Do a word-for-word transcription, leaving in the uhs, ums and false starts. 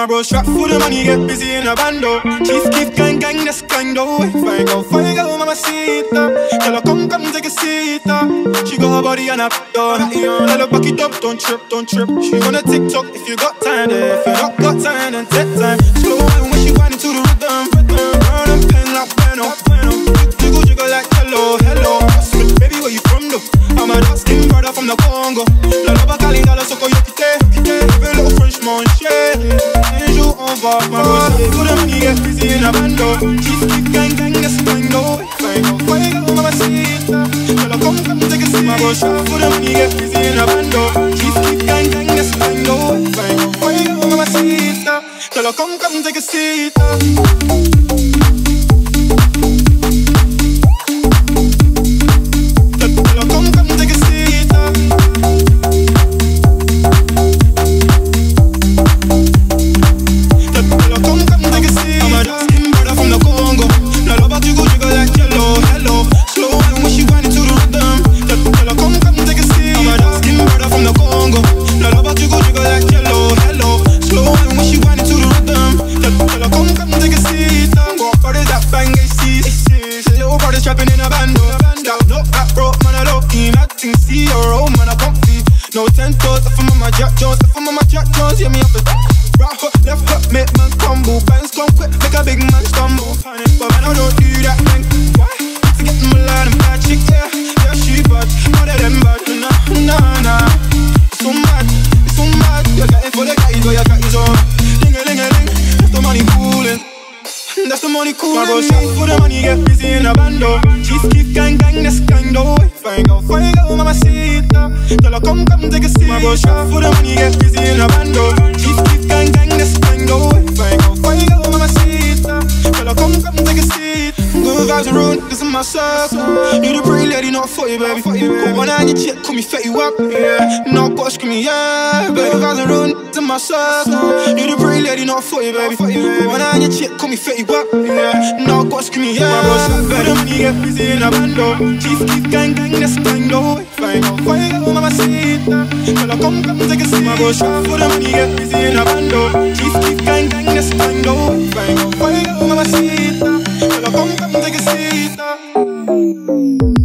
My bro strap for the money, get busy in a bando. Chief keep gang gang, that's kind of way. Fine go, fine go, mamacita. Tell her come, come take a seat. She got her body on a door. Tell her back it up, don't trip, don't trip. She wanna TikTok if you got time there. If you not got time, then take time. Slow down when she whining to the rhythm. Run and pen like bueno. Jiggle, jiggle like hello, hello. Baby, where you from though? I'm a dark skin brother from the Congo. La lava calida, la soco yo quité. Give a little French mon shit. Un jour on va, my bro. Tout the money get busy in a bando. Chief keep gang gang, that's fine go. Fine go, fine go, mamacita. Tell her come, come take a seat. My bro, shop for the money get busy in a bando. Chief keep gang gang, that's fine go. Fine go, fine go, mamacita. Tell her come, come take a seat. No ten toes, if I'm on my Jack Jones, if I'm on my Jack Jones, yeah, me up it. Right foot, left foot, make man crumble. Bangs come quick, make a big man stumble. But man, I don't do that thing. Why? To get them a lot of bad chick, yeah. Yeah, she bad, all of them bad. Nah, nah, nah. It's so mad, it's so mad. You got it for the guys, but you got his own. Ling-a-ling-a-ling, that's the money coolin'. That's the money coolin'. My bro shop for the money, get busy in a bando. Chief keep gang gang, that's kind of way. Fine go, fine go, mamacita. Tell her come, come take a seat. My bro shop for the money, get busy in a bando. Chief keep gang gang, that's kind of way. Fine go, fine go, mamacita. Tell her come, come take a seat. Good vibes and ruin, this is my circle. You the pretty lady, not for you, baby. Put one on your cheek, call me fat you up. Yeah, no boss, scream me, yeah. Good vibes and ruin, this is my circle. You the pretty lady, not for you, baby. Put one on your cheek, call me fat you up. Yeah, no boss, scream me, yeah. My bro shop for the money, get busy in a bando. Chief keep gang gang, that's kind of way. Fine go, fine go, mamacita. Tell her come, come take a seat. My bro shop for the money, get busy in a bando. Chief keep gang gang, that's kind of way. Fine go, fine go, mamacita. Tell her come, come take a seat.